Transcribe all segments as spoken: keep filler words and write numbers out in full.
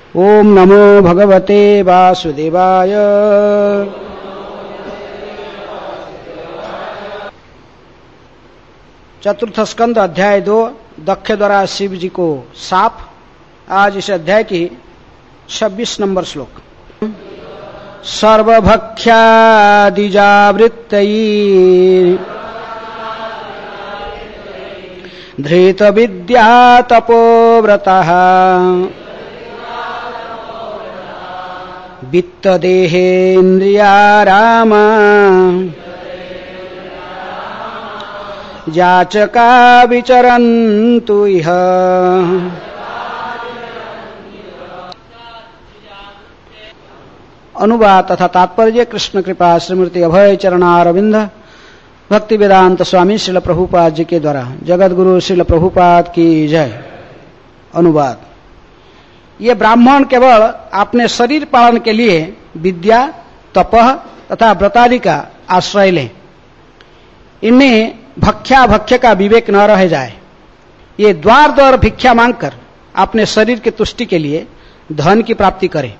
ओम नमो भगवते वासुदेवाय। चतुर्थ स्कंद अध्याय दो, दक्ष द्वारा शिव जी को साप। आज इस अध्याय की छब्बीस नंबर श्लोक। सर्वभक्ष्यादिजावृत्तैः धृत विद्या तपोव्रतः वित्तदेहेन्द्रियाराम याचका विचरन्तु इह। अनुवाद तथा तात्पर्य कृष्ण कृपा श्रीमूर्ति अभय चरणारविंद भक्ति वेदांत स्वामी श्रील प्रभुपाद जी के द्वारा। जगत गुरु श्रील प्रभुपाद की जय। अनुवाद। ये ब्राह्मण केवल अपने शरीर पालन के लिए विद्या, तपह तथा व्रतादि का आश्रय लें। इनमें भक्ष्या भक्ष्य का विवेक न रह जाए। ये द्वार द्वार भिक्षा मांगकर अपने शरीर की तुष्टि के लिए धन की प्राप्ति करें।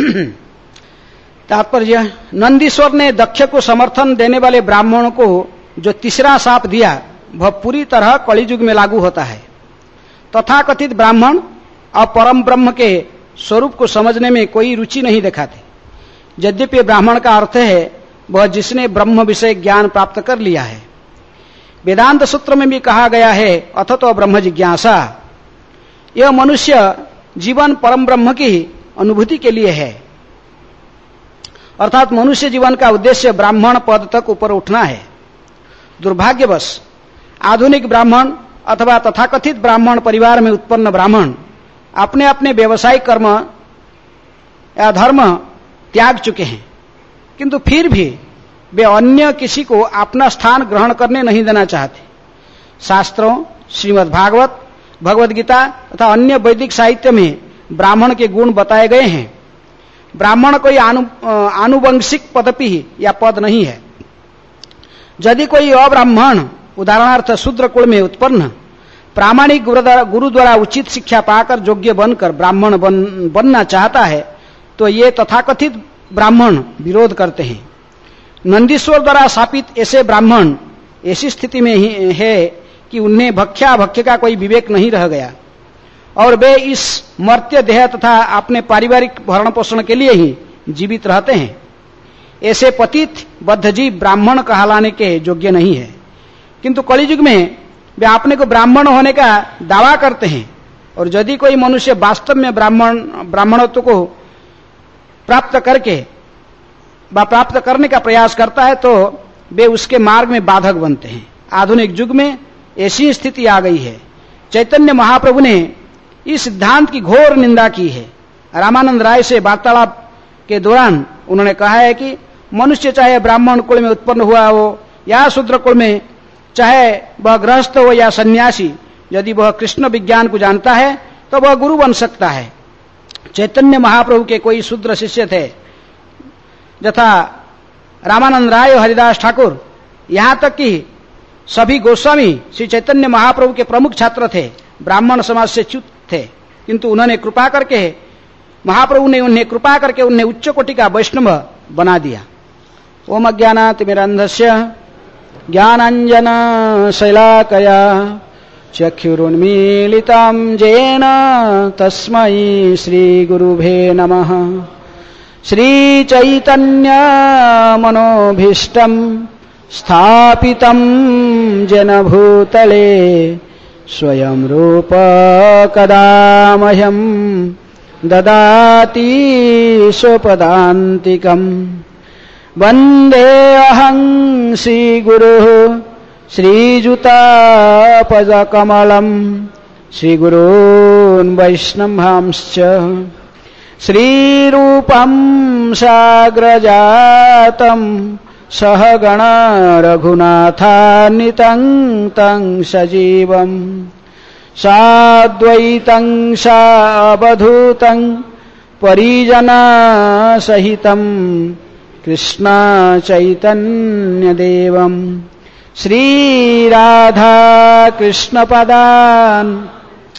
तात्पर्य, नंदीश्वर ने दक्ष को समर्थन देने वाले ब्राह्मणों को जो तीसरा शाप दिया वह पूरी तरह कलियुग में लागू होता है। तथाकथित ब्राह्मण और परम ब्रह्म के स्वरूप को समझने में कोई रुचि नहीं दिखाते। यद्यपि ब्राह्मण का अर्थ है वह जिसने ब्रह्म विषय ज्ञान प्राप्त कर लिया है। वेदांत सूत्र में भी कहा गया है अथतो ब्रह्म जिज्ञासा। यह मनुष्य जीवन परम ब्रह्म की अनुभूति के लिए है, अर्थात मनुष्य जीवन का उद्देश्य ब्राह्मण पद तक ऊपर उठना है। दुर्भाग्यवश आधुनिक ब्राह्मण अथवा तथाकथित ब्राह्मण परिवार में उत्पन्न ब्राह्मण अपने अपने व्यवसायिक कर्म या धर्म त्याग चुके हैं, किंतु फिर भी वे अन्य किसी को अपना स्थान ग्रहण करने नहीं देना चाहते। शास्त्रों, श्रीमद् भागवत, भगवद गीता तथा अन्य वैदिक साहित्य में ब्राह्मण के गुण बताए गए हैं। ब्राह्मण कोई आनु, आनुवंशिक पदपि या पद नहीं है। यदि कोई अब्राह्मण उदाहरणार्थ शूद्र कुल में उत्पन्न प्रामाणिक गुरु द्वारा उचित शिक्षा पाकर योग्य बनकर ब्राह्मण बन, बनना चाहता है तो ये तथाकथित ब्राह्मण विरोध करते हैं। नंदीश्वर द्वारा स्थापित ऐसे ब्राह्मण ऐसी स्थिति में ही है कि उन्हें भक्ष्या भक्ष्य का कोई विवेक नहीं रह गया और वे इस मर्त्य देह तथा अपने पारिवारिक भरण पोषण के लिए ही जीवित रहते हैं। ऐसे पतित बद्धजीव ब्राह्मण कहलाने के योग्य नहीं है, किंतु कलियुग में वे अपने को ब्राह्मण होने का दावा करते हैं। और यदि कोई मनुष्य वास्तव में ब्राह्मण ब्राह्मणत्व को प्राप्त करके व प्राप्त करने का प्रयास करता है तो वे उसके मार्ग में बाधक बनते हैं। आधुनिक युग में ऐसी स्थिति आ गई है। चैतन्य महाप्रभु ने इस सिद्धांत की घोर निंदा की है। रामानंद राय से वार्तालाप के दौरान उन्होंने कहा है कि मनुष्य चाहे ब्राह्मण कुल में उत्पन्न हुआ हो या शूद्र कुल में, चाहे वह गृहस्थ हो या सन्यासी, यदि वह कृष्ण विज्ञान को जानता है तो वह गुरु बन सकता है। चैतन्य महाप्रभु के कोई शूद्र शिष्य थे, यथा रामानंद राय और हरिदास ठाकुर, यहाँ तक कि सभी गोस्वामी श्री चैतन्य महाप्रभु के प्रमुख छात्र थे, ब्राह्मण समाज से च्युत थे, किंतु उन्होंने कृपा करके महाप्रभु ने उन्हें कृपा करके उन्हें उच्च कोटि का वैष्णव बना दिया। ओम अज्ञानातिमिरन्धस्य ज्ञानांजन शैलाकया चक्षुरुन्मीलितं येन तस्मै श्रीगुरुभे नमः। श्रीचैतन्य मनोभीष्टं स्थापितं येन भूतले स्वयं रूप कदा मह्यं ददाति स्वपदान्तिकम्। वन्देऽहं श्रीगुरुः श्रीयुतापदकमलं श्रीगुरून् वैष्णवांश्च श्रीरूपं साग्रजातं सहगण रघुनाथान्वितं तं सजीवम् साद्वैतं सावधूतं परिजनसहितं कृष्ण चैतन्य देवम् श्रीराधा कृष्ण पदान्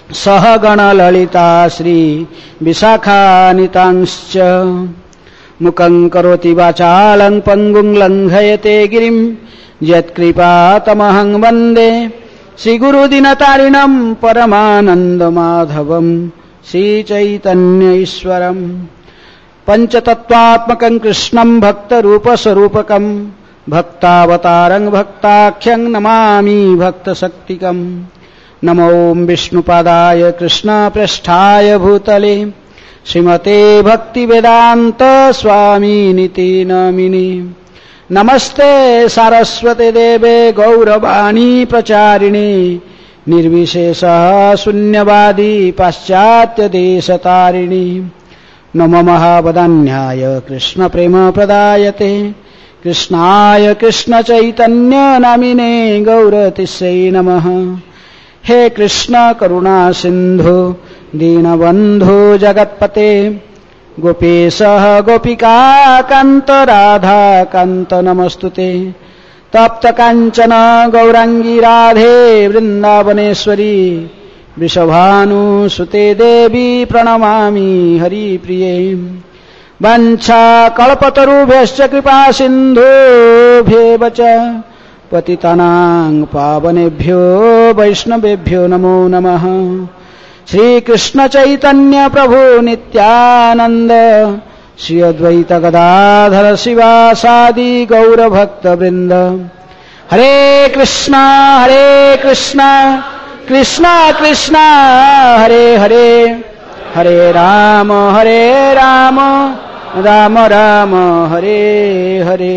सहगण ललिता श्री विशाखानितांश्च मुखं करोति वाचालं पंगुं लंघयते गिरिं यत्कृपातमहं वन्दे श्रीगुरुदीनतारिणं परमानन्दमाधवं श्रीचैतन्य ईश्वरम् पंचतत्त्वात्मकं कृष्णं भक्तरूपस्वरूपकं भक्तावतारं भक्ताख्यं नमामि भक्तशक्तिकम् नमो विष्णुपादाय कृष्णप्रेष्ठाय भूतले श्रीमते भक्तिवेदांत स्वामिनिति नामिने नमस्ते सारस्वते देवे गौरवाणी प्रचारिणे निर्विशेषः शून्यवादी पाश्चात्य देशतारिणी नमो महावदान्याय कृष्ण प्रेम प्रदायते कृष्णाय कृष्ण चैतन्य नामिने गौरतिस्यै नमः। हे कृष्ण करुणा सिंधु दीनबंधु जगत्पते गोपेशः गोपिका कांत राधा कांत नमस्तुते तप्त कांचन गौरांगी राधे वृंदावनेश्वरी वृषभानुसुते देवी प्रणमामि हरिप्रिये वंशा कल्पतरुभ्यश्च कृपा सिन्धुभ्येव च पतितानां पावनेभ्यो वैष्णवेभ्यो नमो नमः। श्री कृष्ण चैतन्य प्रभु नित्यानंद श्री अद्वैत गदाधर शिवासादि गौर भक्त वृंद हरे कृष्णा हरे कृष्णा कृष्णा कृष्णा हरे हरे हरे राम हरे राम राम राम हरे हरे।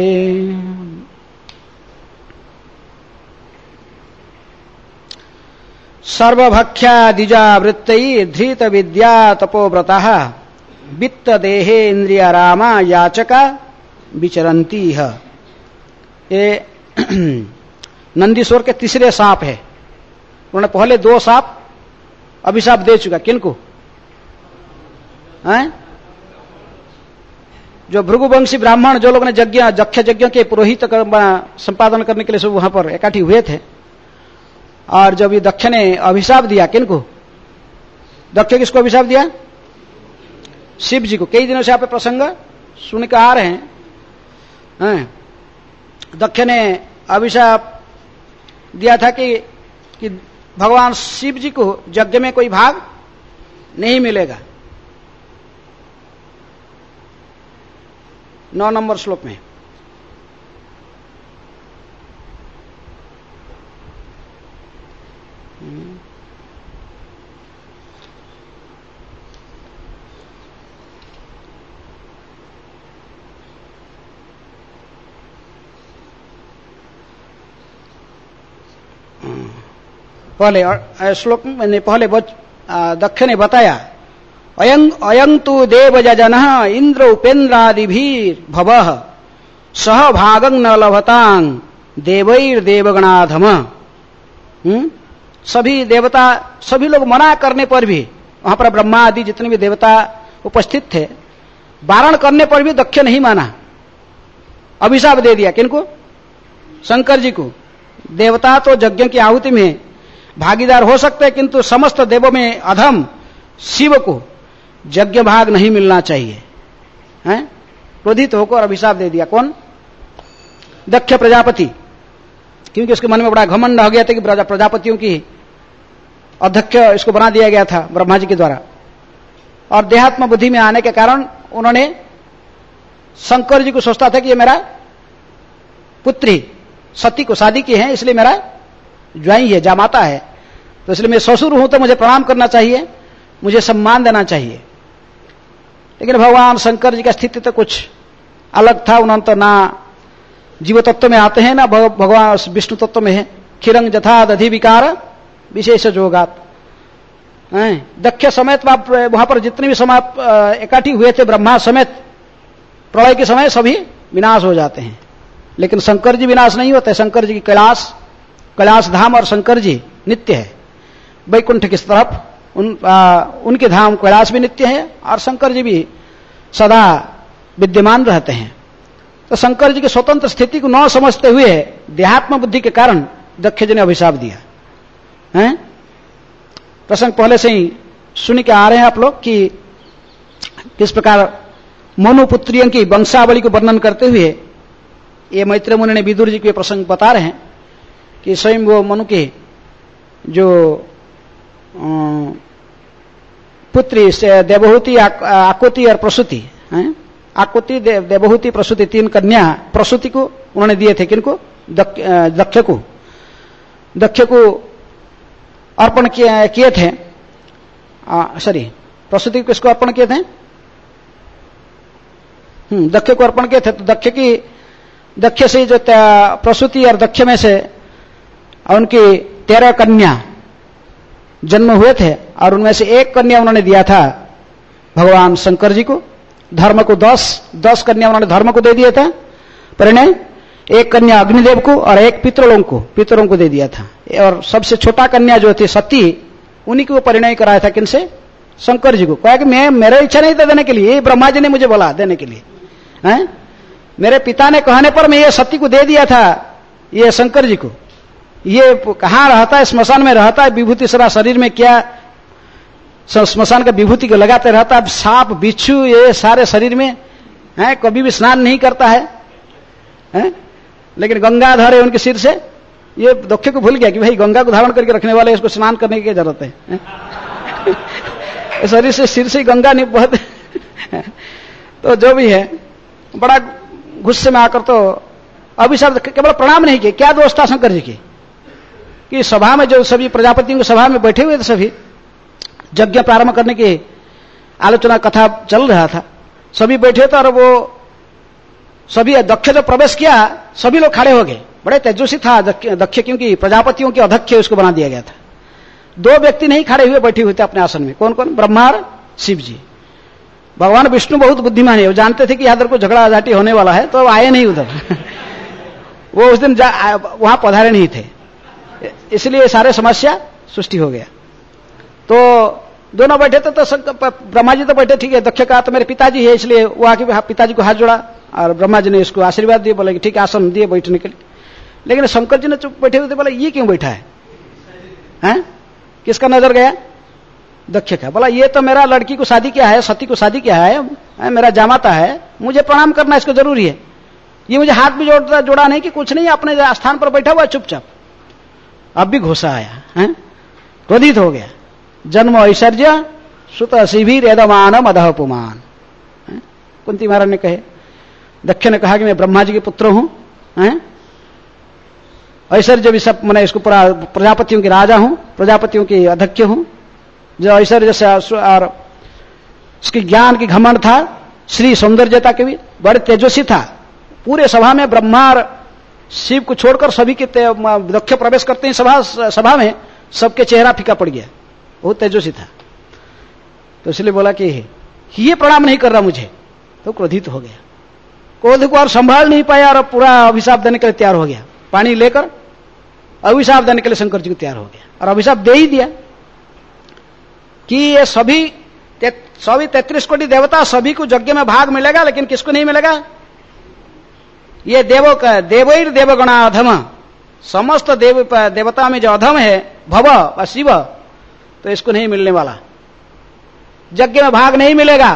सर्वभक्ष्या द्विजावृत्तै धृत विद्या तपोव्रतः वित्त देहे इंद्रिया रामा याचका विचरंती है। ये नंदीश्वर के तीसरे सांप है। उन्होंने पहले दो सांप अभिशाप दे चुका। किनको? हैं? जो भृगुवंशी ब्राह्मण जो लोग ने यज्ञ जक्ष यज्ञ के पुरोहित कर, संपादन करने के लिए सब वहां पर इकट्ठी हुए थे, और जब ये दक्ष ने अभिशाप दिया, किनको? दक्ष किसको अभिशाप दिया? शिव जी को। कई दिनों से आप प्रसंग सुन के आ रहे हैं, हैं? दक्ष ने अभिशाप दिया था कि, कि भगवान शिव जी को यज्ञ में कोई भाग नहीं मिलेगा। नौ नंबर श्लोक में पहले श्लोक में पहले दक्ष ने बताया, अयं अयं तु देवजनः इंद्र उपेन्द्रादिभिर भवः सह भागं न लभतां देवैर देवगणाधम। हम्म सभी देवता, सभी लोग मना करने पर भी, वहां पर ब्रह्मा आदि जितने भी देवता उपस्थित थे, वारण करने पर भी दक्ष नहीं माना, अभिशाप दे दिया। किनको? शंकर जी को। देवता तो यज्ञ की आहुति में भागीदार हो सकते हैं, किंतु समस्त देवों में अधम शिव को यज्ञ भाग नहीं मिलना चाहिए। हैं? क्रोधित होकर अभिशाप दे दिया। कौन? दक्ष प्रजापति। क्योंकि उसके मन में बड़ा घमंड हो गया था कि प्रजापतियों की अध्यक्ष इसको बना दिया गया था ब्रह्मा जी के द्वारा, और देहात्म बुद्धि में आने के कारण उन्होंने शंकर जी को सोचता था कि ये मेरा पुत्री सती को शादी की है, इसलिए मेरा ज्वाई है, जामाता है, तो इसलिए मैं ससुर हूं तो मुझे प्रणाम करना चाहिए, मुझे सम्मान देना चाहिए। लेकिन भगवान शंकर जी का स्थिति तो कुछ अलग था। उन्होंने तो ना जीव तत्व में आते हैं, ना भगवान विष्णु तत्व में है। खिरंग जथा दधि विकार विशेष जोगात। दक्ष समेत वहां पर जितने भी समय इकट्ठी हुए थे ब्रह्मा समेत, प्रलय के समय सभी विनाश हो जाते हैं, लेकिन शंकर जी विनाश नहीं होते। शंकर जी की कैलाश कैलाश धाम और शंकर जी नित्य है। वैकुंठ की तरफ उन आ, उनके धाम कैलाश भी नित्य है और शंकर जी भी सदा विद्यमान रहते हैं। तो शंकर जी की स्वतंत्र स्थिति को न समझते हुए देहात्म बुद्धि के कारण दक्ष जी ने अभिशाप दिया है। प्रसंग पहले से ही सुन के आ रहे हैं आप लोग कि किस प्रकार मनु पुत्रियों की वंशावली को वर्णन करते हुए ये मैत्रेय मुनि ने विदुर जी के प्रसंग बता रहे हैं कि स्वयं वो मनु के जो पुत्री से देवहूति, आकुति और प्रसूति, आकुति, देवहूति, प्रसूति, तीन कन्या प्रसूति को उन्होंने दिए थे। किनको? दक्ष को, दक्ष को अर्पण किए थे। सॉरी, प्रसूति को किसको अर्पण किए थे? हम्म दक्ष को अर्पण किए थे। तो दक्ष की दक्ष से जो प्रसूति और दक्ष में से उनकी तेरह कन्या जन्म हुए थे और उनमें से एक कन्या उन्होंने दिया था भगवान शंकर जी को। धर्म को दस दस कन्या उन्होंने धर्म को दे दिया था परिणय, एक कन्या अग्निदेव को और एक पितरों को पितरों को दे दिया था। और सबसे छोटा कन्या जो थी सती, उन्हीं को परिणय कराया था। किनसे? शंकर जी को। कहा कि मैं मेरा इच्छा नहीं था देने के लिए, ब्रह्मा जी ने मुझे बोला देने के लिए, हैं? मेरे पिता ने कहने पर मैं ये सती को दे दिया था, ये शंकर जी को। ये कहाँ रहता है? स्मशान में रहता है। विभूति सारा शरीर में क्या स्मशान का विभूति को लगाते रहता है। सांप बिच्छू ये सारे शरीर में है, कभी भी स्नान नहीं करता है, है? लेकिन गंगा धरे उनके सिर से। ये दक्ष को भूल गया कि भाई गंगा को धारण करके रखने वाले, इसको स्नान करने की क्या जरूरत है, है? शरीर से सिर से गंगा नहीं बहुत। तो जो भी है बड़ा गुस्से में आकर तो अभिशाप केवल प्रणाम नहीं किए। क्या दोष था शंकर जी की कि सभा में जो सभी प्रजापतियों की सभा में बैठे हुए थे, सभी यज्ञ प्रारंभ करने की आलोचना कथा चल रहा था, सभी बैठे थे और वो सभी दक्ष जो प्रवेश किया सभी लोग खड़े हो गए। बड़े तेजस्वी था दक्ष, क्योंकि प्रजापतियों के अध्यक्ष उसको बना दिया गया था। दो व्यक्ति नहीं खड़े हुए, बैठे हुए थे अपने आसन में। कौन कौन? ब्रह्मा और शिव जी। भगवान विष्णु बहुत बुद्धिमान है, वो जानते थे कि इधर को झगड़ा झाटी होने वाला है, तो आए नहीं उधर। वो उस दिन वहां पधारे नहीं थे, इसलिए सारे समस्या सृष्टि हो गया। तो दोनों बैठे थे, तो ब्रह्मा जी तो बैठे, ठीक है। दक्ष का तो मेरे पिताजी है, इसलिए वो आके पिताजी को हाथ जोड़ा और ब्रह्मा जी ने इसको आशीर्वाद दिए, बोले कि ठीक है आसन दिए बैठने के लिए। लेकिन शंकर जी ने चुप बैठे हुए थे, बोला ये क्यों बैठा है, हैं? किसका नजर गया? दक्ष का। बोला ये तो मेरा लड़की को शादी किया है, सती को शादी किया है, है मेरा जामाता है, मुझे प्रणाम करना इसको जरूरी है। ये मुझे हाथ भी जोड़ता जोड़ा नहीं कि कुछ नहीं, अपने स्थान पर बैठा हुआ चुपचाप। अब भी घुसा आया, हैं? क्रोधित हो गया। जन्म ऐश्वर्य सुत शिविर एदमान मदह पुमान। कुंती महाराज ने कहे, दक्ष ने कहा कि मैं ब्रह्मा जी के पुत्र हूं, हैं? ऐश्वर्य भी सब मैंने इसको प्रजापतियों के राजा हूं, प्रजापतियों के अध्यक्ष हूं। जो ऐश्वर्य से और उसकी ज्ञान की घमंड था, श्री सौंदर्यता के भी बड़े तेजस्वी था। पूरे सभा में ब्रह्मा और शिव को छोड़कर सभी के दक्ष प्रवेश करते हैं सभा सभा में, सबके चेहरा फीका पड़ गया। बहुत तेजस्वी था। तो इसलिए बोला कि ये प्रणाम नहीं कर रहा मुझे, तो क्रोधित हो गया। क्रोध को और संभाल नहीं पाया और पूरा अभिशाप देने के लिए तैयार हो गया। पानी लेकर अभिशाप देने के लिए शंकर जी को तैयार हो गया और अभिशाप दे ही दिया कि ये सभी ते, सभी तैतीस कोटि देवता सभी को यज्ञ में भाग मिलेगा, लेकिन किसको नहीं मिलेगा? ये देवों का देवैर देवगणा अधम, समस्त देव देवता में जो अधम है भव व शिव, तो इसको नहीं मिलने वाला, यज्ञ में भाग नहीं मिलेगा।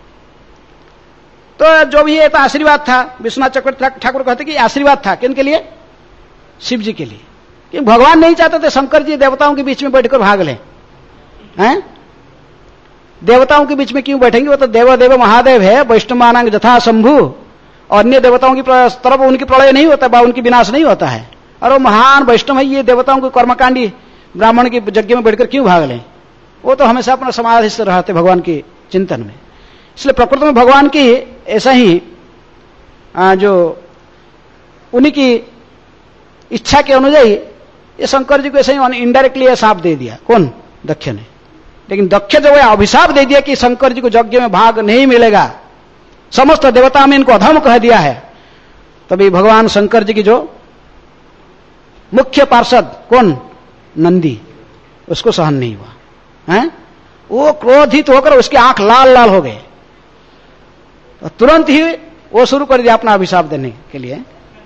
तो जो भी ये तो आशीर्वाद था। विश्वनाथ चक्रवर्ती ठाकुर कहते कि आशीर्वाद था किनके लिए? शिव जी के लिए। कि भगवान नहीं चाहते थे शंकर जी देवताओं के बीच में बैठकर भाग लें, हैं? देवताओं के बीच में क्यों बैठेंगे? वो तो देव देव महादेव है, वैष्णवानांग जथा शंभु, और अन्य देवताओं की तरफ उनकी प्रलय नहीं होता, उनकी विनाश नहीं होता है। और वो महान वैष्णव है, ये देवताओं को कर्मकांडी ब्राह्मण के यज्ञ में बैठकर क्यों भाग लें? वो तो हमेशा अपना समाधि से रहते भगवान के चिंतन में। इसलिए प्रकृति में भगवान की ऐसा ही जो उन्हीं की इच्छा के अनुযাयी ये शंकर जी को ऐसा ही इनडायरेक्टली यह शाप दे दिया। कौन? दक्ष ने। लेकिन दक्ष जो है अभिशाप दे दिया कि शंकर जी को यज्ञ में भाग नहीं मिलेगा, समस्त देवता में इनको अधम कह दिया है। तभी भगवान शंकर जी की जो मुख्य पार्षद कौन? नंदी, उसको सहन नहीं हुआ, हैं? वो क्रोधित होकर उसकी आंख लाल लाल हो गए। तो तुरंत ही वो शुरू कर दिया अपना अभिशाप देने के लिए।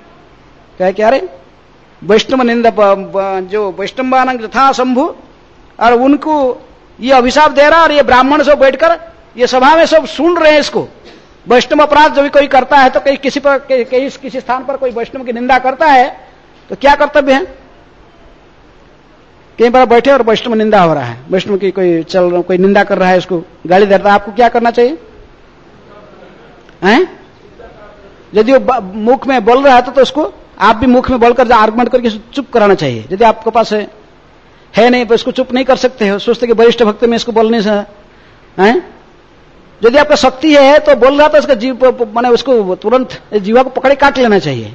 कहे कि अरे वैष्णव निंदा जो वैष्णवानंग यथा शंभु और उनको ये अभिशाप दे रहा, और ये ब्राह्मण सब बैठकर ये सभा में सब सुन रहे हैं इसको। वैष्णव अपराध जब कोई करता है तो कहीं किसी पर कहीं किसी स्थान पर कोई वैष्णव की निंदा करता है तो क्या कर्तव्य है? कहीं पर बैठे और वैष्णव निंदा हो रहा है, वैष्णव की कोई चल कोई निंदा कर रहा है, उसको गाली दे रहा है, आपको क्या करना चाहिए? हैं? यदि वो मुख में बोल रहा है तो, तो उसको आप भी मुख में बोलकर आर्गुमेंट करके चुप कराना चाहिए। यदि आपके पास है, है नहीं तो इसको चुप नहीं कर सकते हो, सोचते कि वरिष्ठ भक्त में इसको बोलने से हैं। यदि आपका शक्ति है तो बोल रहा था उसका जीव माने उसको तुरंत जीवा को पकड़े काट लेना चाहिए।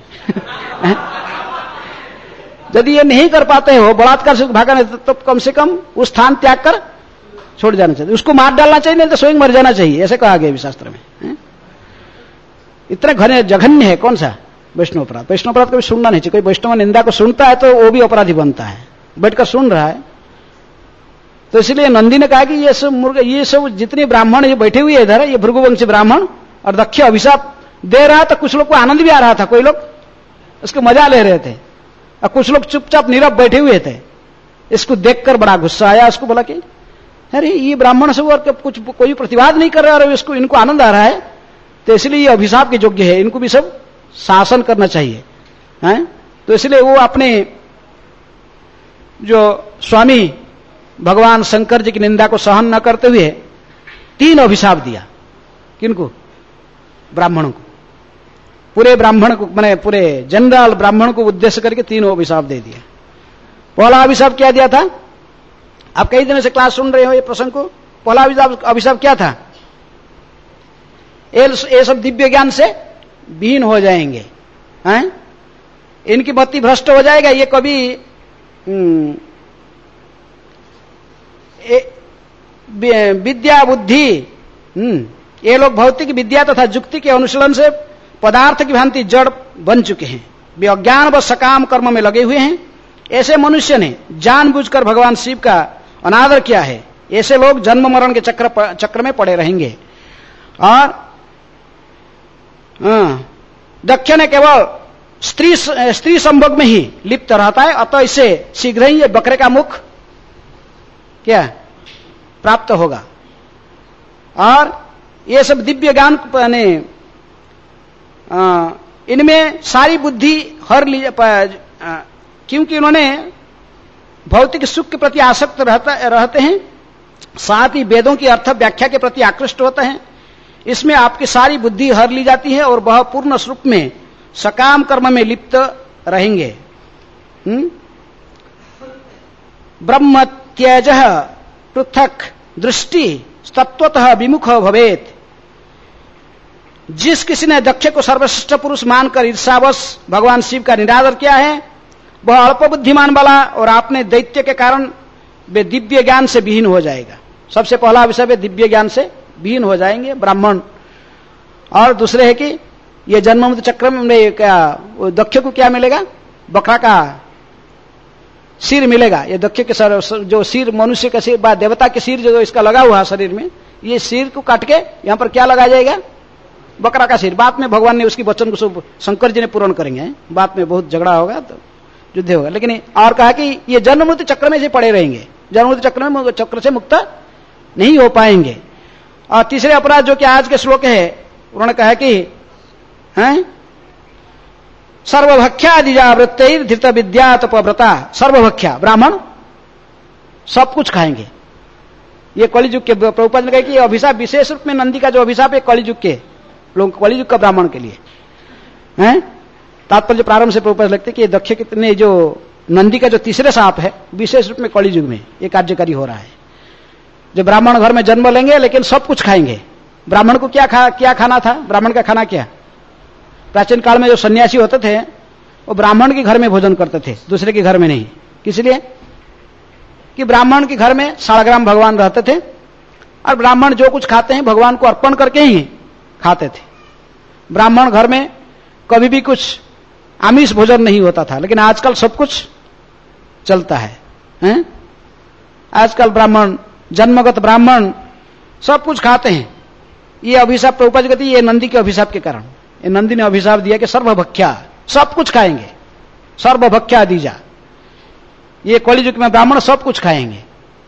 यदि ये नहीं कर पाते हो, बलात्कार से भागा नहीं, तो कम से कम उस स्थान त्याग कर छोड़ जाना चाहिए, उसको मार डालना चाहिए, नहीं तो स्वयं मर जाना चाहिए, ऐसे कहा गया शास्त्र में। है? इतना घने जघन्य है कौन सा वैष्णव अपराध। वैष्णव अपराध कभी सुनना नहीं चाहिए। कोई वैष्णव निंदा को सुनता है तो वो भी अपराधी बनता है, बैठकर सुन रहा है। तो इसलिए नंदी ने कहा कि ये सब मुर्ग ये सब जितने ब्राह्मण ये बैठे हुए इधर, ये भृगुवंशी ब्राह्मण और दक्ष अभिशाप दे रहा था। कुछ लोग को आनंद भी आ रहा था, कोई लोग इसको मजा ले रहे थे, और कुछ लोग चुपचाप नीरव बैठे हुए थे। इसको देखकर बड़ा गुस्सा आया, उसको बोला कि अरे ये ब्राह्मण सब और कुछ कोई प्रतिवाद नहीं कर रहा और इसको इनको आनंद आ रहा है, तो इसलिए ये अभिशाप के योग्य है, इनको भी सब शासन करना चाहिए। हैं? तो इसलिए वो अपने जो स्वामी भगवान शंकर जी की निंदा को सहन न करते हुए तीन अभिशाप दिया। किनको? ब्राह्मणों को, पूरे ब्राह्मण को, माने पूरे जनरल ब्राह्मण को उद्देश्य करके तीनों अभिशाप दे दिया। पहला अभिशाप क्या दिया था? आप कई दिनों से क्लास सुन रहे हो ये प्रसंग को। पहला अभिशाप अभिशाप क्या था? ये सब दिव्य ज्ञान से विहीन हो जाएंगे, हैं? इनकी बत्ती भ्रष्ट हो जाएगा, ये कभी विद्या बुद्धि, ये लोग भौतिक विद्या तथा युक्ति के अनुशीलन से पदार्थ की भांति जड़ बन चुके हैं, वे अज्ञान व सकाम कर्म में लगे हुए हैं। ऐसे मनुष्य ने जानबूझकर भगवान शिव का अनादर किया है। ऐसे लोग जन्म मरण के चक्र चक्र में पड़े रहेंगे। और दक्ष ने केवल स्त्री स्त्री संभोग में ही लिप्त रहता है, अतः इसे शीघ्र ही ये बकरे का मुख क्या प्राप्त होगा। और ये सब दिव्य ज्ञान ने इनमें सारी बुद्धि हर ली, क्योंकि इन्होंने भौतिक सुख के प्रति आसक्त रहता रहते हैं, साथ ही वेदों की अर्थ व्याख्या के प्रति आकृष्ट होते हैं। इसमें आपकी सारी बुद्धि हर ली जाती है और वह पूर्ण स्वरूप में सकाम कर्म में लिप्त रहेंगे। ब्रह्म त्यज पृथक दृष्टि तत्वतः विमुख भवेत। जिस किसी ने दक्ष को सर्वश्रेष्ठ पुरुष मानकर ईर्षावश भगवान शिव का निरादर किया है, वह अल्प बुद्धिमान वाला और अपने दैत्य के कारण वे दिव्य ज्ञान से विहीन हो जाएगा। सबसे पहला विषय वे दिव्य ज्ञान से विहीन हो जाएंगे ब्राह्मण। और दूसरे है कि ये जन्म चक्र में क्या दक्ष को क्या मिलेगा? बकरा का सिर मिलेगा। ये दक्ष के सर जो सिर मनुष्य का सिर बा देवता के सिर जो इसका लगा हुआ शरीर में, ये सिर को काट के यहां पर क्या लगाया जाएगा? बकरा का सिर। बाद में भगवान ने उसकी वचन को शंकर जी ने पूर्ण करेंगे। बाद में बहुत झगड़ा होगा तो युद्ध होगा, लेकिन और कहा कि ये जन्म मृत्यु चक्र में से पड़े रहेंगे, जन्म मृत्यु चक्र में चक्र से मुक्त नहीं हो पाएंगे। और तीसरे अपराध जो कि आज के श्लोक है, उन्होंने कहा कि हैं सर्वभक्ष्यादिजा वृत्तैर धृत विद्या तपव्रता। सर्वभक्ष्या ब्राह्मण सब कुछ खाएंगे। ये कलियुग के प्रभुपाद ने कहा कि अभिशाप विशेष रूप में नंदी का जो अभिशाप है कलियुग के लोग, कलियुग का ब्राह्मण के लिए हैं। तात्पर्य प्रारंभ से प्रभुपाद लगते कि दक्ष कितने जो नंदी का जो तीसरे सांप है विशेष रूप में कलियुग में ये कार्यकारी हो रहा है। जो ब्राह्मण घर में जन्म लेंगे लेकिन सब कुछ खाएंगे। ब्राह्मण को क्या खा क्या खाना था? ब्राह्मण का खाना क्या? प्राचीन काल में जो सन्यासी होते थे वो ब्राह्मण के घर में भोजन करते थे, दूसरे के घर में नहीं। इसलिए कि ब्राह्मण के घर में सालग्राम भगवान रहते थे और ब्राह्मण जो कुछ खाते हैं भगवान को अर्पण करके ही खाते थे। ब्राह्मण घर में कभी भी कुछ आमिष भोजन नहीं होता था, लेकिन आजकल सब कुछ चलता है, हैं? आजकल ब्राह्मण, जन्मगत ब्राह्मण सब कुछ खाते हैं। ये अभिशाप प्रभुपाद कहते हैं ये नंदी के अभिशाप के कारण। ये नंदी ने अभिशाप दिया कि सर्वभक्ष्या सब कुछ खाएंगे, सर्वभक्ष्या दीजा। ये कलियुग में ब्राह्मण सब कुछ खाएंगे,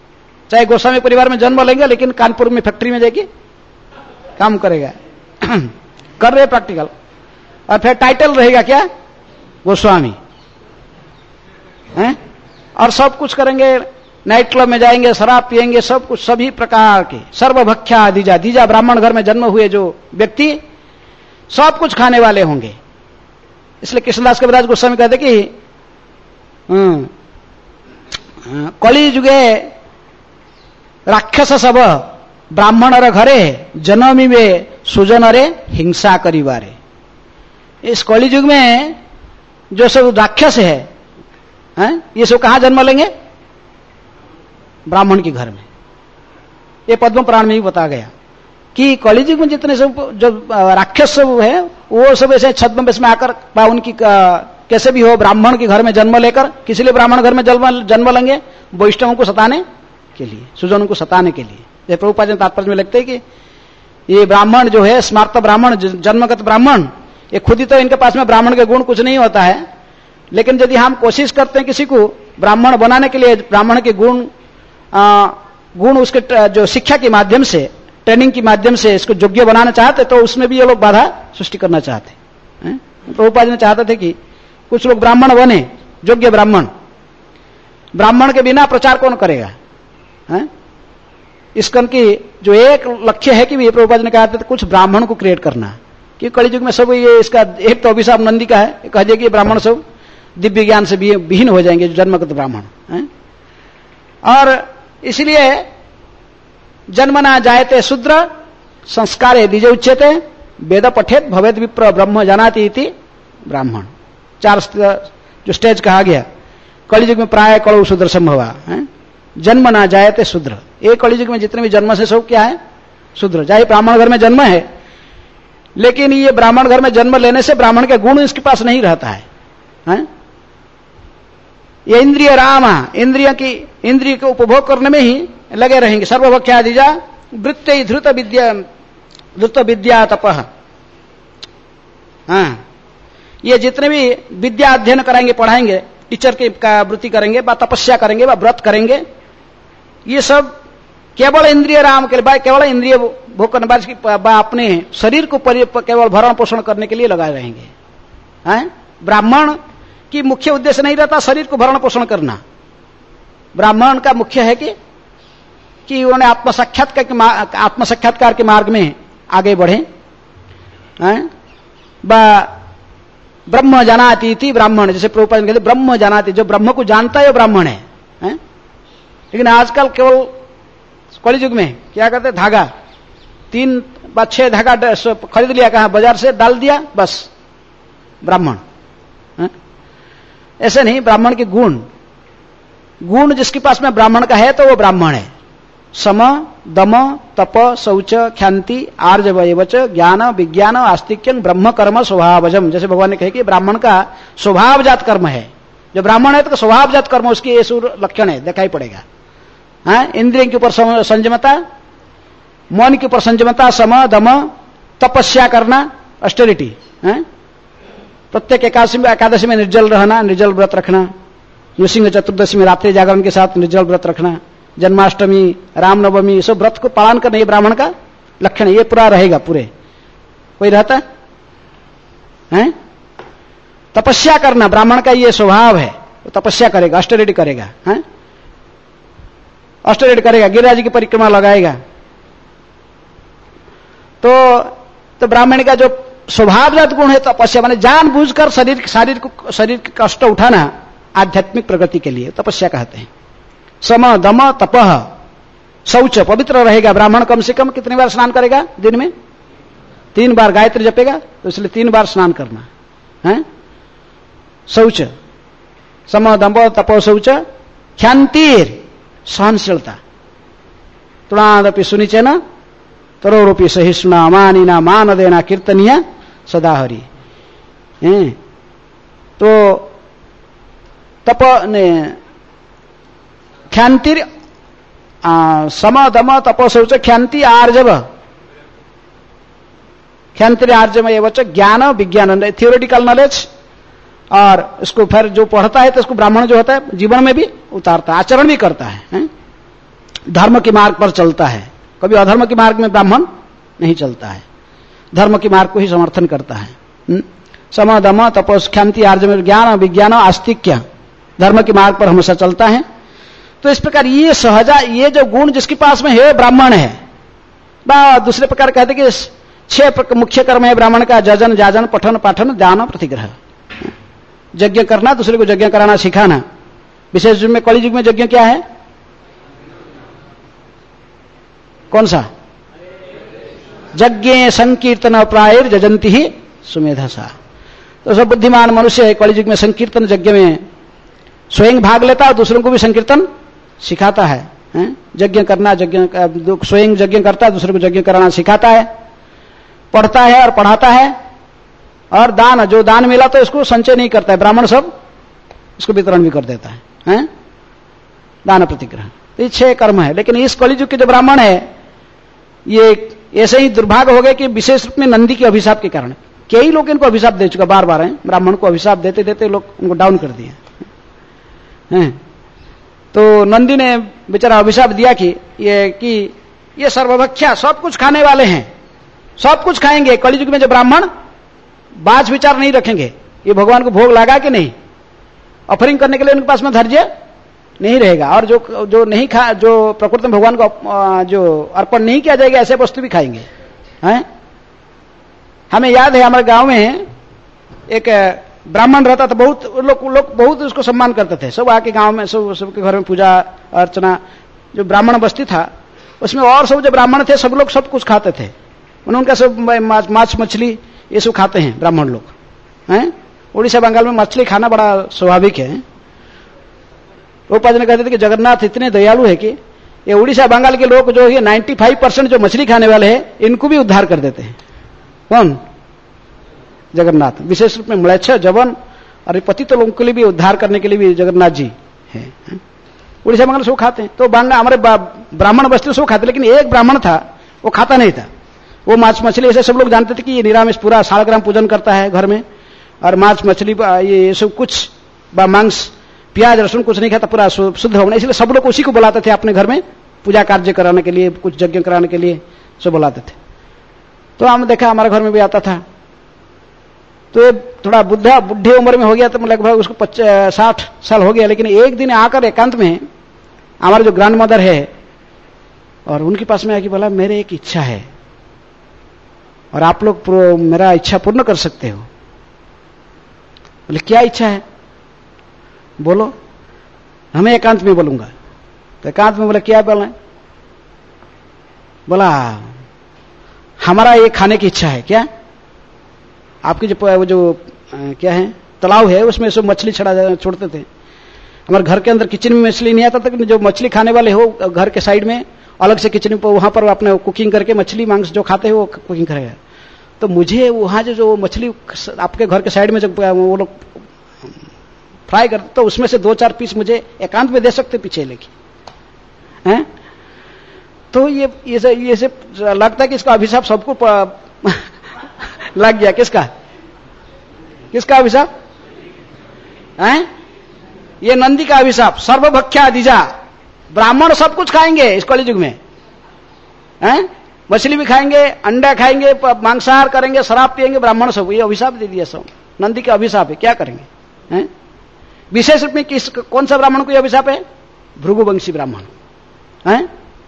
चाहे गोस्वामी परिवार में जन्म लेंगे, लेकिन कानपुर में फैक्ट्री में जाके काम करेगा। कर रहे प्रैक्टिकल, और फिर टाइटल रहेगा क्या, गोस्वामी हैं, और सब कुछ करेंगे, नाइट क्लब में जाएंगे, शराब पिएंगे, सब कुछ, सभी प्रकार के सर्वभक्षा दीजा, दीजा ब्राह्मण घर में जन्म हुए जो व्यक्ति सब कुछ खाने वाले होंगे। इसलिए कृष्णदास कविराज गोस्वामी कहते कि कली जुगे राक्षस सब ब्राह्मण रे घरे जनमी में सुजन रे हिंसा करिवारे। इस कली युग में जो सब राक्षस है, हैं, ये सब कहां जन्म लेंगे, ब्राह्मण के घर में। ये पद्म पुराण में भी बताया गया कि कलियुग में जितने सब जो राक्षस सब है वो सब ऐसे छद्म में आकर उनकी कैसे भी हो ब्राह्मण के घर में जन्म लेकर, किसी लिए ब्राह्मण घर में जन्म जन्म लेंगे, वैष्णवों को सताने के लिए, सुजनों को सताने के लिए। ये प्रभुपाद जी तात्पर्य में लिखते हैं कि ये ब्राह्मण जो है, स्मार्त ब्राह्मण, जन्मगत ब्राह्मण, ये खुद ही तो इनके पास में ब्राह्मण के गुण कुछ नहीं होता है, लेकिन यदि हम कोशिश करते हैं किसी को ब्राह्मण बनाने के लिए, ब्राह्मण के गुण आ, गुण उसके जो शिक्षा के माध्यम से, ट्रेनिंग के माध्यम से इसको योग्य बनाना चाहते, तो उसमें भी ये लोग बाधा सृष्टि करना चाहते हैं। प्रभुपाद जी चाहते थे कि कुछ लोग ब्राह्मण बने, योग्य ब्राह्मण। ब्राह्मण के बिना प्रचार कौन करेगा, है? इसकन की जो एक लक्ष्य है कि ये प्रभुपाद ने कहा था कुछ ब्राह्मण को क्रिएट करना, कि कलयुग में सब ये इसका एक तो अभिशाप नंदी का है, कह दिया कि ब्राह्मण सब दिव्य ज्ञान से विहीन हो जाएंगे, जन्मगत ब्राह्मण है। और इसलिए जन्मना जायते शूद्र संस्कारे द्विज उच्यते वेद पठेत भवेद विप्र ब्रह्म जानाति इति ब्राह्मण। चार जो स्टेज कहा गया, कलियुग में प्राय कलौ शूद्र संभवा है। जन्मना जायते शूद्र, एक कलियुग में जितने भी जन्म से सब क्या है, शूद्र। चाहे ब्राह्मण घर में जन्म है, लेकिन ये ब्राह्मण घर में जन्म लेने से ब्राह्मण के गुण इसके पास नहीं रहता है, है? ये इंद्रिय राम, इंद्रिय की इंद्रिय को उपभोग करने में ही लगे रहेंगे। सर्वभक्षादिजा वृत्ति धृत विद्या धृत विद्या तपह। हाँ, ये जितने भी विद्या अध्ययन कराएंगे, पढ़ाएंगे, टीचर की का वृत्ति करेंगे, बा तपस्या करेंगे, बा व्रत करेंगे, ये सब केवल इंद्रिय राम के लिए, केवल इंद्रिय भोग करने बा अपने शरीर को केवल भरण पोषण करने के लिए लगाए रहेंगे। हैं? ब्राह्मण की मुख्य उद्देश्य नहीं रहता शरीर को भरण पोषण करना। ब्राह्मण का मुख्य है कि कि उन्होंने आत्म साक्षात्कार आत्म साक्षात्कार के मार्ग में आगे बढ़े। ब्रह्म जानाति इति ब्राह्मण, जैसे प्रभुपाद कहते ब्रह्म जानाति, जो ब्रह्म को जानता है वो ब्राह्मण है, है? लेकिन आजकल केवल कलियुग में क्या करते, धागा तीन बा छह धागा खरीद लिया, कहा बाजार से डाल दिया, बस ब्राह्मण। ऐसे नहीं, ब्राह्मण के गुण गुण जिसके पास में ब्राह्मण का है तो वो ब्राह्मण है। सम दम तप शौच ख्याति आर्जव एवच ज्ञान विज्ञान आस्तिक्यं ब्रह्म कर्म स्वभावजम। जैसे भगवान ने कहे कि ब्राह्मण का स्वभावजात कर्म है, जो ब्राह्मण है तो स्वभावजात कर्म उसकी ये लक्षण है, दिखाई पड़ेगा। हाँ, इंद्रियों के ऊपर संयमता, मन के ऊपर संयमता, सम दम, तपस्या करना, ऑस्टेरिटी, प्रत्येक एकादशी में एकादशी में निर्जल रहना, निर्जल व्रत रखना, नृसिंह चतुर्दशी में रात्रि जागरण के साथ निर्जल व्रत रखना, जन्माष्टमी, रामनवमी, सब व्रत को पालन करना, ये ब्राह्मण का लक्षण है। ये पूरा रहेगा, पूरे कोई रहता है? तपस्या करना ब्राह्मण का ये स्वभाव है, वो तपस्या करेगा, ऑस्टेरिटी करेगा, है? ऑस्टेरिटी करेगा, गिरिराज की परिक्रमा लगाएगा। तो तो ब्राह्मण का जो स्वभावजात गुण है तपस्या, माने जानबूझकर शरीर शरीर को शरीर के कष्ट उठाना आध्यात्मिक प्रगति के लिए तपस्या कहते हैं। सम दम तपह शौच, पवित्र रहेगा ब्राह्मण। कम से कम कितनी बार स्नान करेगा दिन में? तीन बार गायत्री जपेगा, तो इसलिए तीन बार स्नान करना है। शौच, सम दम तपो शौच, ख्यातिर सहनशीलता, तुणादपि सुनिचेन तरोरूपी सहिष्णुना मानिना मान देना कीर्तनिया सदा हरि। तो तप ने ख्यातिर सम दम तपो शौच ख्याति आर्जव, ख्यातिर आर्जव एवं ज्ञान विज्ञान, थियोरिटिकल नॉलेज, और इसको फिर जो पढ़ता है तो इसको ब्राह्मण जो होता है जीवन में भी उतारता है, आचरण भी करता है, है? धर्म के मार्ग पर चलता है, कभी अधर्म के मार्ग में ब्राह्मण नहीं चलता है, धर्म के मार्ग को ही समर्थन करता है। सम दम तपस क्षांति आर्जव ज्ञान विज्ञान आस्तिक्य, धर्म के मार्ग पर हमेशा चलता है। तो इस प्रकार ये सहजा, ये जो गुण जिसके पास में है ब्राह्मण है। दूसरे प्रकार कहते कि छह मुख्य कर्म है ब्राह्मण का, जजन जाजन पठन पाठन दान प्रतिग्रह। यज्ञ करना, दूसरे को यज्ञ कराना सिखाना। विशेष युग में, कलि युग में यज्ञ क्या है? कौन सा? यज्ञ संकीर्तन प्रायर जजंती ही सुमेधसा। तो सब बुद्धिमान मनुष्य है कलि युग में संकीर्तन यज्ञ में स्वयं भाग लेता है, दूसरों को भी संकीर्तन सिखाता है। यज्ञ करना, यज्ञ स्वयं यज्ञ करता है, दूसरे को यज्ञ कराना सिखाता है, पढ़ता है और पढ़ाता है। और दान, जो दान मिला तो इसको संचय नहीं करता है, ब्राह्मण सब इसको वितरण भी कर देता है, हैं? दान प्रतिग्रह। तो ये छह कर्म है। लेकिन इस कलियुग के जो ब्राह्मण है ये ऐसे ही दुर्भाग्य हो गए कि विशेष रूप में नंदी के अभिशाप के कारण कई लोग इनको अभिशाप दे चुका, बार बार है ब्राह्मण को अभिशाप देते देते लोग उनको डाउन कर दिए हैं। तो नंदी ने बेचारा अभिशाप दिया कि ये कि ये सर्वभक्षा, सब कुछ खाने वाले हैं, सब कुछ खाएंगे। कलियुग में जो ब्राह्मण बाज विचार नहीं रखेंगे, ये भगवान को भोग लगा कि नहीं, ऑफरिंग करने के लिए उनके पास में धैर्य नहीं रहेगा। और जो जो नहीं खा, जो प्रकृति में भगवान को जो अर्पण नहीं किया जाएगा, ऐसे वस्तु भी खाएंगे, हैं? हमें याद है हमारे गांव में एक ब्राह्मण रहता था, बहुत लोग लोग बहुत उसको सम्मान करते थे। सब आके गांव में सब सबके घर में पूजा अर्चना, जो ब्राह्मण बस्ती था उसमें और सब जो ब्राह्मण थे सब लोग सब कुछ खाते थे। उनका सब माछ मछली ये सब खाते हैं ब्राह्मण लोग, हैं? उड़ीसा बंगाल में मछली खाना बड़ा स्वाभाविक है। वो पाजन कहते थे कि जगन्नाथ इतने दयालु है कि ये उड़ीसा बंगाल के लोग जो है नाइन्टी फाइव परसेंट जो मछली खाने वाले हैं इनको भी उद्धार कर देते हैं। कौन? जगन्नाथ। विशेष रूप में मलेच्छ जवन और पतित लोगों के लिए भी उद्धार करने के लिए भी जगन्नाथ जी है। उड़ीसा बंगाल सब खाते हैं। तो बांगा हमारे ब्राह्मण बस्ती सब खाते, लेकिन एक ब्राह्मण था वो खाता नहीं था। वो माछ मछली ऐसे सब लोग जानते थे कि ये निरामिष पूरा सालग्राम पूजन करता है घर में, और माछ मछली ये सब कुछ मांस प्याज लहसुन कुछ नहीं खाता, पूरा शुद्ध होना। इसलिए सब लोग उसी को बुलाते थे अपने घर में पूजा कार्य कराने के लिए, कुछ यज्ञ कराने के लिए सब बुलाते थे। तो हमने देखा हमारे घर में भी आता था। तो थोड़ा बुढ़ा बुढ़ी उम्र में हो गया, तो लगभग उसको साठ साल हो गया। लेकिन एक दिन आकर एकांत में हमारे जो ग्रैंड मदर है और उनके पास में आके बोला, मेरे एक इच्छा है और आप लोग मेरा इच्छा पूर्ण कर सकते हो। बोले क्या इच्छा है? बोलो। हमें एकांत में बोलूंगा। तो एकांत में बोला क्या बोला? बोला हमारा ये खाने की इच्छा है। क्या? आपकी जो वो जो आ, क्या है तालाब है उसमें सब मछली छड़ा छोड़ते थे। हमारे घर के अंदर किचन में मछली नहीं आता था, जो मछली खाने वाले हो घर के साइड में अलग से किचन पर वहां पर अपने कुकिंग करके मछली मांस जो खाते हैं वो कुकिंग करेगा। तो मुझे वहां जो जो मछली आपके घर के साइड में जब वो लोग फ्राई करते तो उसमें से दो चार पीस मुझे एकांत में दे सकते पीछे लेके, हैं? तो ये ये से, ये से लगता है कि इसका अभिशाप सबको लग गया। किसका किसका अभिशाप? हैं? ये नंदी का अभिशाप। सर्वभक्षा दिजा, ब्राह्मण सब कुछ खाएंगे इस कलियुग में, हैं? मछली भी खाएंगे, अंडा खाएंगे, मांसाहार करेंगे, शराब पिएंगे ब्राह्मण सब। ये अभिशाप दे दिया सब, नंदी का अभिशाप है। क्या करेंगे, हैं? विशेष रूप में किस कौन सा ब्राह्मण को यह अभिशाप है? भृगुवंशी ब्राह्मण, हैं?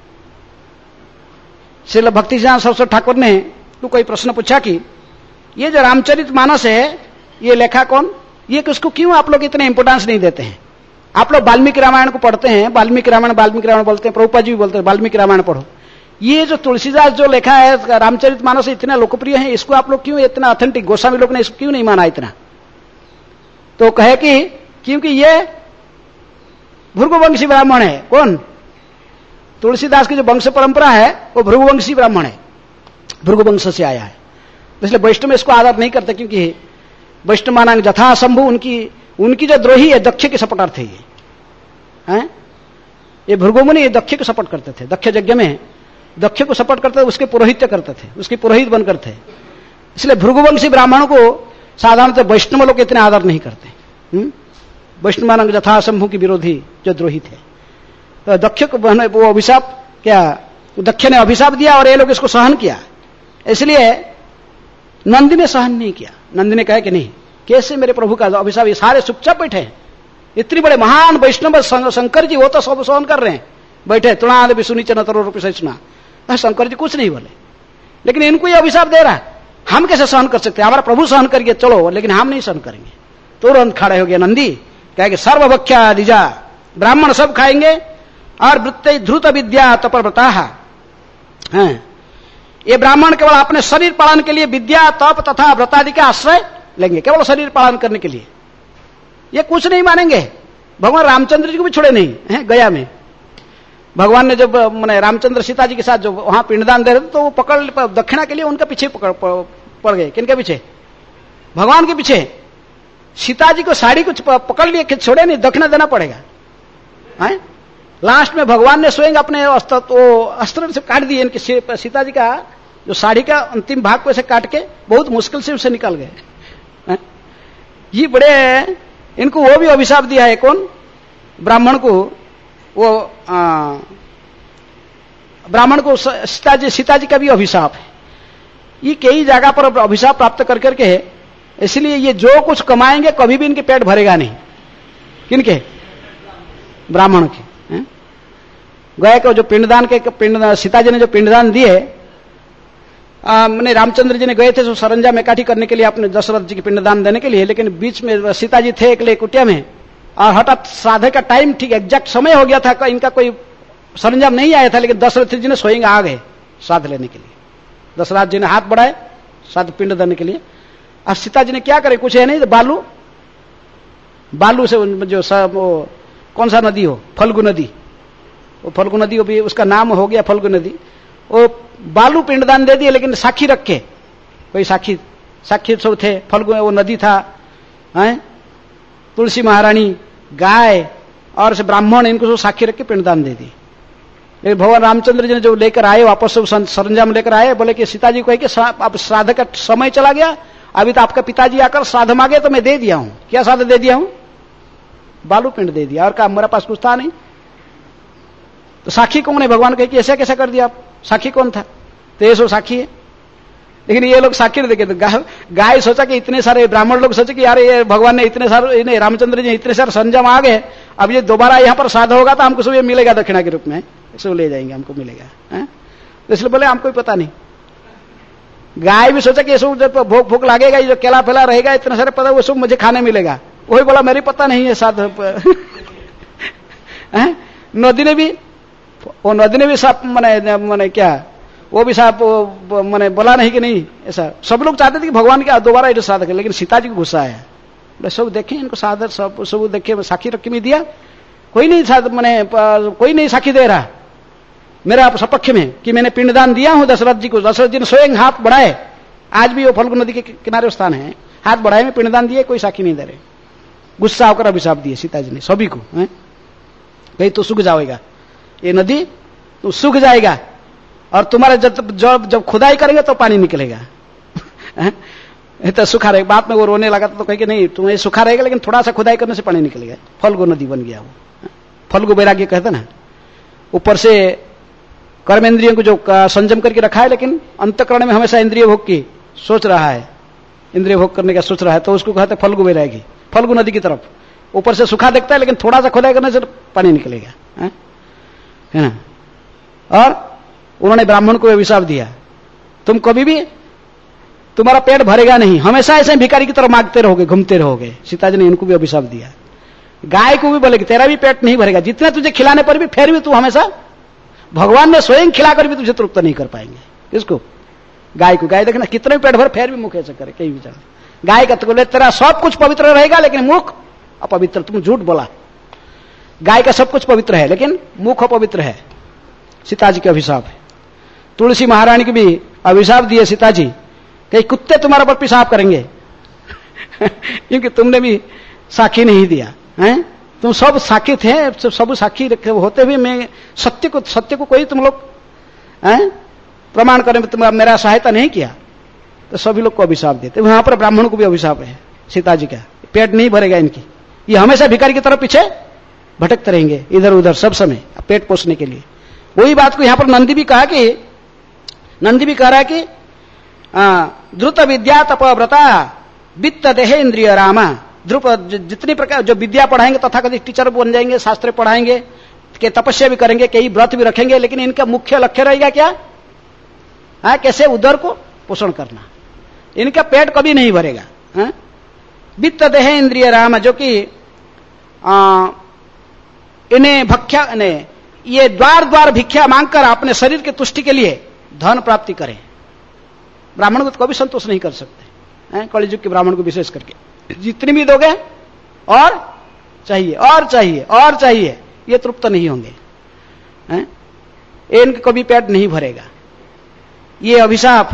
श्रील भक्तिसिद्धांत सरस्वती ठाकुर ने तो कोई प्रश्न पूछा कि ये जो रामचरित मानस है ये लेखा कौन? ये किसको क्यों आप लोग इतने इंपोर्टेंस नहीं देते हैं? आप लोग वाल्मीकि रामायण को पढ़ते हैं, वाल्मीकि रामायण वाल्मीकि रामायण बोलते हैं, प्रभुपाद जी भी बोलते हैं वाल्मीकि रामायण पढ़ो। ये जो तुलसीदास जो लेखा है रामचरित मानस इतना लोकप्रिय है, इसको आप लोग क्यों इतना ऑथेंटिक, गोस्वामी लोग ने इसको क्यों नहीं माना इतना? तो कहे कि क्योंकि ये भृगुवंशी ब्राह्मण है। कौन? तुलसीदास की जो वंश परंपरा है वो भृगुवंशी ब्राह्मण है, भृगुवंश से आया है। इसलिए वैष्णव इसको आदर नहीं करते, क्योंकि वैष्णव मानांग जथा शंभु, उनकी उनकी जो द्रोही है दक्ष के सपोर्टर थे ये, हैं? ये भृगुमुनि दक्ष को सपोर्ट करते थे। दक्ष यज्ञ में दक्ष को सपोर्ट करते थे, उसके पुरोहित्य करते थे, उसके पुरोहित बनकर थे। इसलिए भृगुवंशी ब्राह्मणों को साधारणतः वैष्णव लोग इतने आदर नहीं करते। वैष्णव मानांग जथा शंभु के विरोधी जो द्रोही थे, तो दक्ष को वो अभिशाप क्या दक्ष ने अभिशाप दिया और ये लोग इसको सहन किया, इसलिए नंदी ने सहन नहीं किया। नंदी ने कहा कि नहीं, कैसे मेरे प्रभु का अभिशाप, ये सारे चुपचाप बैठे हैं, इतनी बड़े महान वैष्णव शंकर जी वो तो सब सहन कर रहे हैं, बैठे तुणाद विष्णु नीचे नतरो सुना, शंकर जी कुछ नहीं बोले, लेकिन इनको ये अभिशाप दे रहा है, हम कैसे सहन कर सकते हैं, हमारा प्रभु सहन करिए चलो, लेकिन हम नहीं सहन करेंगे। तुरंत खड़े हो गए नंदी, कहे कि सर्वभक्षा दिजा, ब्राह्मण सब खाएंगे और वृत्त ध्रुत विद्या तपव्रता है, ये ब्राह्मण केवल अपने शरीर पालन के लिए विद्या तप तथा व्रतादि का आश्रय लेंगे, केवल शरीर पालन करने के लिए, ये कुछ नहीं मानेंगे। भगवान रामचंद्र जी को भी छोड़े नहीं है। गया में भगवान ने जब मैंने रामचंद्र सीता जी के साथ जो वहां पिंडदान दे रहे थे, तो वो पकड़ दक्षिणा के लिए उनके पीछे पकड़ पड़ गए। किनके पीछे? भगवान के पीछे। सीता जी को साड़ी कुछ पकड़ लिए, छोड़े नहीं, दक्षिणा देना पड़ेगा। है? लास्ट में भगवान ने स्वयं अपने अस्त्र तो अस्त्र से काट दिए इनकी सीता जी का जो साड़ी का अंतिम भाग को ऐसे काट के बहुत मुश्किल से उसे निकाल गए। ये बड़े इनको वो भी अभिशाप दिया है, कौन? ब्राह्मण को, वो ब्राह्मण को सीता जी सीता जी का भी अभिशाप है। ये कई जगह पर अभिशाप प्राप्त कर करके, इसलिए ये जो कुछ कमाएंगे कभी भी इनके पेट भरेगा नहीं। किनके? ब्राह्मण के। गए को जो पिंडदान के पिंड सीता जी ने जो पिंडदान दिए, मैंने रामचंद्र जी ने गए थे जो सरंजाम इकट्ठी करने के लिए अपने दशरथ जी के पिंडदान देने के लिए, लेकिन बीच में सीता जी थे अकेले कुटिया में, और हठात श्राद्ध का टाइम ठीक एग्जैक्ट समय हो गया था, इनका कोई सरंजाम नहीं आया था, लेकिन दशरथ जी ने स्वयं आ गए श्राद्ध लेने के लिए। दशरथ जी ने हाथ बढ़ाए श्राद्ध पिंड देने के लिए। अब सीता जी ने क्या करे, कुछ है नहीं, तो बालू बालू से जो सब वो कौन सा नदी हो, फल्गु नदी, वो फल्गु नदी भी उसका नाम हो गया फल्गु नदी, वो बालू पिंडदान दे दिए, लेकिन साखी रख के, कोई साखी साखी सब थे, फल्गु वो नदी था, हैं? तुलसी महारानी, गाय और से ब्राह्मण, इनको सब साखी रख के पिंडदान दे दी। लेकिन भगवान रामचंद्र जी ने जो लेकर आए वापस सब सरंजाम लेकर आए, बोले कि सीता जी को कहे कि अब श्राद्ध का समय चला गया, अभी तो आपका पिताजी आकर श्राद्ध मांगे तो मैं दे दिया हूं। क्या श्राद्ध दे दिया हूं? बालू पिंड दे दिया, और कहा मेरे पास कुछ था नहीं। तो साखी कौन है? भगवान कहे कि ऐसा कैसा कर दिया आप, साखी कौन था? तो ये सो साखी है। लेकिन ये लोग साखी नहीं देखे, तो गाय, गाय सोचा कि इतने सारे ब्राह्मण लोग सोचे कि यार ये भगवान ने इतने सारे, नहीं रामचंद्र जी इतने सारे संजम आ गए, अब ये दोबारा यहाँ पर श्राद्ध होगा तो हमको सब ये मिलेगा दक्षिणा के रूप में, सब ले जाएंगे, हमको मिलेगा। तो इसलिए बोले हमको पता नहीं। गाय भी सोचा कि ये सब जब भोग भोग लगेगा, ये जो केला फेला रहेगा इतने सारे पता, वो सब मुझे खाने मिलेगा। वही बोला मेरी पता नहीं है श्राद्ध। नदी ने भी वो नदी ने भी साफ मने मने क्या वो भी साफ मने बोला नहीं कि नहीं, ऐसा सब लोग चाहते थे कि भगवान के दोबारा ये श्राद्ध करे, लेकिन सीता जी को गुस्सा आया। बोले सब देखे इनको श्राद्ध, सब सब देखे, साखी रख के भी दिया, कोई नहीं श्राद्ध मने कोई नहीं साखी दे रहा मेरा सपक्ष में कि मैंने पिंडदान दिया हूं दशरथ जी को। दशरथ जी ने स्वयं हाथ बढ़ाए, आज भी वो फल्गु नदी के किनारे स्थान है, हाथ बढ़ाए में पिंडदान दिए, कोई साखी नहीं दे रहे। गुस्सा होकर अभिशाप दिए सीता जी ने सभी को, कहीं तो सूख जाएगा ये नदी, तो सूख जाएगा, और तुम्हारे जब जब जब खुदाई करेंगे तो पानी निकलेगा। तो सूखा रहेगा। बाद में वो रोने लगा तो कहे कि नहीं तुम्हें सूखा रहेगा, लेकिन थोड़ा सा खुदाई करने से पानी निकलेगा। फल्गु नदी बन गया वो, फल्गु वैराग्य कहते ना। ऊपर से कर्मेंद्रियों को जो संयम करके रखा है, लेकिन अंतःकरण में हमेशा इंद्रिय भोग की सोच रहा है, इंद्रिय भोग करने का सोच रहा है, तो उसको कहते फल्गु वैरागी, फल्गु नदी की तरफ। ऊपर से सूखा दिखता है, लेकिन थोड़ा सा खुदाई करने से पानी निकलेगा, है ना। और उन्होंने ब्राह्मण को अभिशाप दिया, तुम कभी भी तुम्हारा पेट भरेगा नहीं, हमेशा ऐसे भिखारी की तरफ मांगते रहोगे, घूमते रहोगे। सीता जी ने इनको भी अभिशाप दिया। गाय को भी बोले कि तेरा भी पेट नहीं भरेगा, जितने तुझे खिलाने पर भी फिर भी तू हमेशा, भगवान ने स्वयं खिलाकर भी तुझे तृप्त नहीं कर पाएंगे। किसको? गाय को। गाय देखना कितने भी पेट भर फिर भी मुख ऐसे करे, कहीं भी। गाय का तो बोले तेरा सब कुछ पवित्र रहेगा, लेकिन मुख अपवित्र, तुम झूठ बोला। गाय का सब कुछ पवित्र है, लेकिन मुख अपवित्र है। सीता जी के अभिशाप है। तुलसी महारानी को भी अभिशाप दिए सीता जी, कई कुत्ते तुम्हारे पर पेशाब करेंगे क्योंकि तुमने भी साखी नहीं दिया है। तुम सब साखी थे, सब साखी होते हुए मैं सत्य को सत्य को कोई तुम लोग प्रमाण करने में तुम मेरा सहायता नहीं किया, तो सभी लोग को अभिशाप देते। वहां पर ब्राह्मण को भी अभिशाप है सीता जी का, पेट नहीं भरेगा इनकी, ये हमेशा भिखारी की तरफ पीछे भटकते रहेंगे इधर उधर सब समय पेट पोषने के लिए। वही बात को यहां पर नंदी भी कहा कि नंदी भी कह रहा है कि द्रुत विद्या तपव्रता वित्त देह इंद्रिय रामा। ध्रुप जितनी प्रकार जो विद्या पढ़ाएंगे तथाकथित टीचर बन जाएंगे, शास्त्र पढ़ाएंगे, के तपस्या भी करेंगे, कई व्रत भी रखेंगे, लेकिन इनका मुख्य लक्ष्य रहेगा क्या? हाँ, कैसे उदर को पोषण करना। इनका पेट कभी नहीं भरेगा। हाँ? वित्त देह इंद्रिय राम, जो कि इन्हें भख्या ने ये द्वार द्वार भिक्षा मांगकर अपने शरीर की तुष्टि के लिए धन प्राप्ति करें। ब्राह्मण को तो कभी संतोष नहीं कर सकते, कलिजुग के ब्राह्मण को विशेष करके। जितनी भी दोगे और चाहिए और चाहिए और चाहिए, ये तृप्त नहीं होंगे, इनके कभी पेट नहीं भरेगा। ये अभिशाप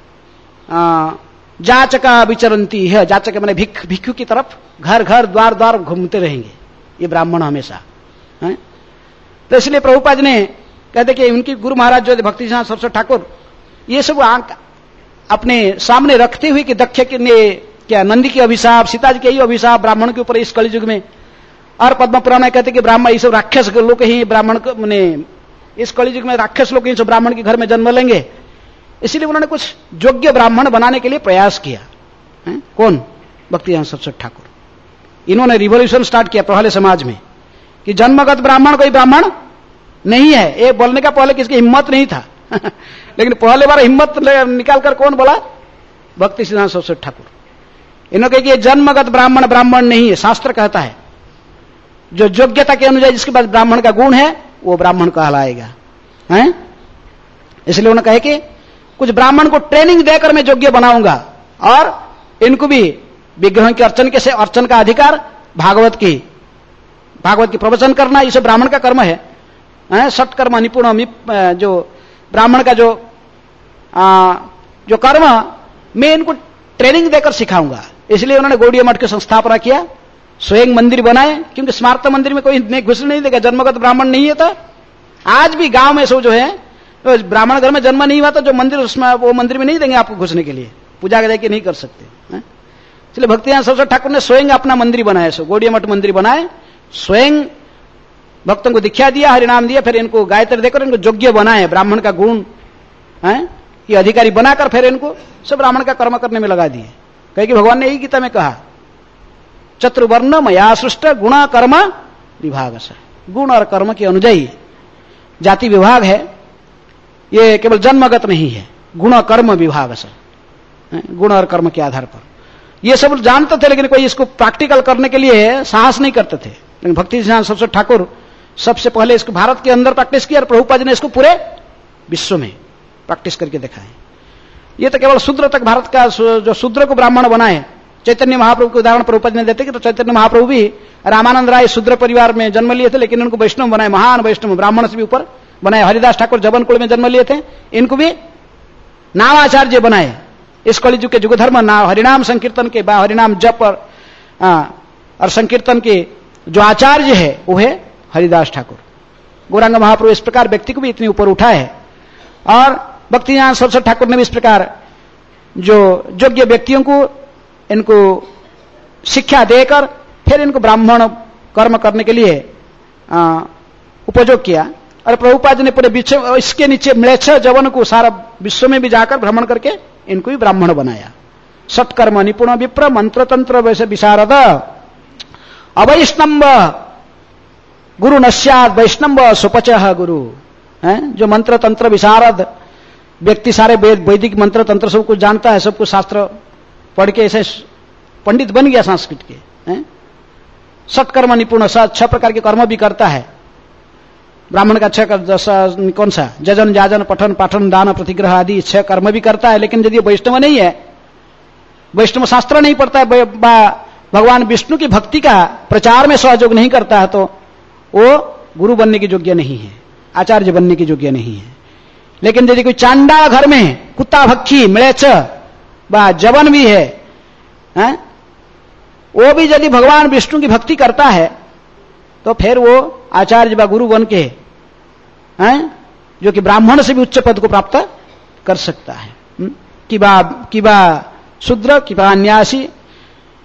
जाचका विचरंती है। जाचक मैंने भिक्ख भिक्षु की तरफ घर घर द्वार द्वार घूमते रहेंगे ये ब्राह्मण हमेशा। है? तो इसलिए प्रभुपाद ने कहते कि उनकी गुरु महाराज जो भक्ति सिद्धांत सरस्वती ठाकुर ये सब आंक अपने सामने रखते हुए कि दक्ष के ने क्या नंदी की अभिशाप, सीता जी के ही अभिशाप ब्राह्मण के ऊपर इस कलियुग में, और पद्म पुराण में कहते कि ब्राह्मण ये सब राक्षस लोग ही ब्राह्मण ने इस कलियुग में राक्षस लोग ही सब ब्राह्मण के घर में जन्म लेंगे। इसलिए उन्होंने कुछ योग्य ब्राह्मण बनाने के लिए प्रयास किया। है? कौन? भक्ति सिद्धांत सरस्वती ठाकुर। इन्होंने रिवॉल्यूशन स्टार्ट किया पहले समाज में कि जन्मगत ब्राह्मण कोई ब्राह्मण नहीं है। ये बोलने का पहले किसकी हिम्मत नहीं था लेकिन पहले बार हिम्मत निकालकर कौन बोला? भक्ति सिद्धांत सरस्वती ठाकुर। इन्होंने कहा कि जन्मगत ब्राह्मण ब्राह्मण नहीं है। शास्त्र कहता है जो योग्यता के अनुसार जिसके पास ब्राह्मण का गुण है वो ब्राह्मण कहलाएगा। हैं? इसलिए उन्होंने कहा कि कुछ ब्राह्मण को ट्रेनिंग देकर मैं योग्य बनाऊंगा और इनको भी विग्रह के अर्चन के से अर्चन का अधिकार, भागवत की भागवत की प्रवचन करना, ये सब ब्राह्मण का कर्म है। सत्कर्म निपुण जो ब्राह्मण का जो आ, जो कर्म मैं इनको ट्रेनिंग देकर सिखाऊंगा। इसलिए उन्होंने गौड़ीय मठ की संस्थापना किया, स्वयं मंदिर बनाए, क्योंकि स्मार्त मंदिर में कोई घुस नहीं देगा, जन्मगत ब्राह्मण नहीं है। तो आज भी गांव में सब जो है तो ब्राह्मण घर में जन्म नहीं हुआ तो जो मंदिर उसमें वो मंदिर में नहीं देंगे आपको घुसने के लिए, पूजा करके नहीं कर सकते। इसलिए भक्ति सिद्धांत सरस्वती ठाकुर ने स्वयं अपना मंदिर बनाया, सो गौड़ीय मठ मंदिर बनाए, स्वयं भक्तों को दीक्षा दिया, हरिनाम दिया, फिर इनको गायत्री देकर इनको योग्य बनाए, ब्राह्मण का गुण है ये अधिकारी बनाकर फिर इनको सब ब्राह्मण का कर्म करने में लगा दिए। कहे कि भगवान ने यही गीता में कहा चतुर्वर्ण मया सृष्ट गुण कर्म विभाग से। गुण और कर्म के अनुଯାयी जाति विभाग है, ये केवल जन्मगत नहीं है, गुण कर्म विभाग से, गुण और कर्म के आधार पर। ये सब जानते थे लेकिन कोई इसको प्रैक्टिकल करने के लिए साहस नहीं करते थे। लेकिन भक्ति सिद्धांत सरस्वती ठाकुर सबसे पहले इसको भारत के अंदर प्रैक्टिस किया और प्रभुपाद ने इसको पूरे विश्व में प्रैक्टिस करके दिखाए। ये तो केवल शूद्र तक भारत का जो शूद्र को ब्राह्मण बनाए, चैतन्य महाप्रभु के उदाहरण प्रभुपाद ने देते कि तो चैतन्य महाप्रभु भी रामानंद राय शूद्र परिवार में जन्म लिए थे, लेकिन उनको वैष्णव बनाए, महान वैष्णव, ब्राह्मण से भी ऊपर बनाए। हरिदास ठाकुर जबन कुल में जन्म लिए थे, इनको भी नामाचार्य बनाए। इस कलिजुग के युग धर्म नाम हरिनाम संकीर्तन के बा हरिनाम जप और, आ, और संकीर्तन के जो आचार्य है वो है हरिदास ठाकुर। गौरांग महाप्रभु इस प्रकार व्यक्ति को भी इतनी ऊपर उठा है, और भक्ति सिद्धांत सरस्वती ठाकुर ने भी इस प्रकार जो योग्य व्यक्तियों को इनको शिक्षा देकर फिर इनको ब्राह्मण कर्म करने के लिए उपयोग किया। और प्रभुपाद ने पूरे विश्व इसके नीचे म्लेच्छ जवन को सारा विश्व में भी जाकर भ्रमण करके इनको भी ब्राह्मण बनाया। सत्कर्म निपुण विप्र मंत्र तंत्र वैसे विशारद अवैष्णव गुरु नश्याद वैष्णव सुपच गुरु है। जो मंत्र तंत्र विशारद व्यक्ति, सारे वेद वैदिक मंत्र तंत्र सब कुछ जानता है, सब कुछ शास्त्र पढ़ के ऐसे पंडित बन गया संस्कृत के। सत्कर्म निपुण, छह प्रकार के कर्म भी करता है। ब्राह्मण का छह कौन सा जजन जाजन पठन पाठन दान प्रतिग्रह आदि छह कर्म भी करता है। लेकिन यदि वैष्णव नहीं है, वैष्णव शास्त्र नहीं पढ़ता है, भगवान विष्णु की भक्ति का प्रचार में सहयोग नहीं करता है, तो वो गुरु बनने की योग्य नहीं है, आचार्य बनने की योग्य नहीं है। लेकिन यदि कोई चांडा घर में कुत्ता भक्खी म्लेच्छ बा जवन भी है, है वो भी यदि भगवान विष्णु की भक्ति करता है तो फिर वो आचार्य व गुरु बन के हैं, जो कि ब्राह्मण से भी उच्च पद को प्राप्त कर सकता है। कि बा कि बा शूद्र कि बा न्यासी,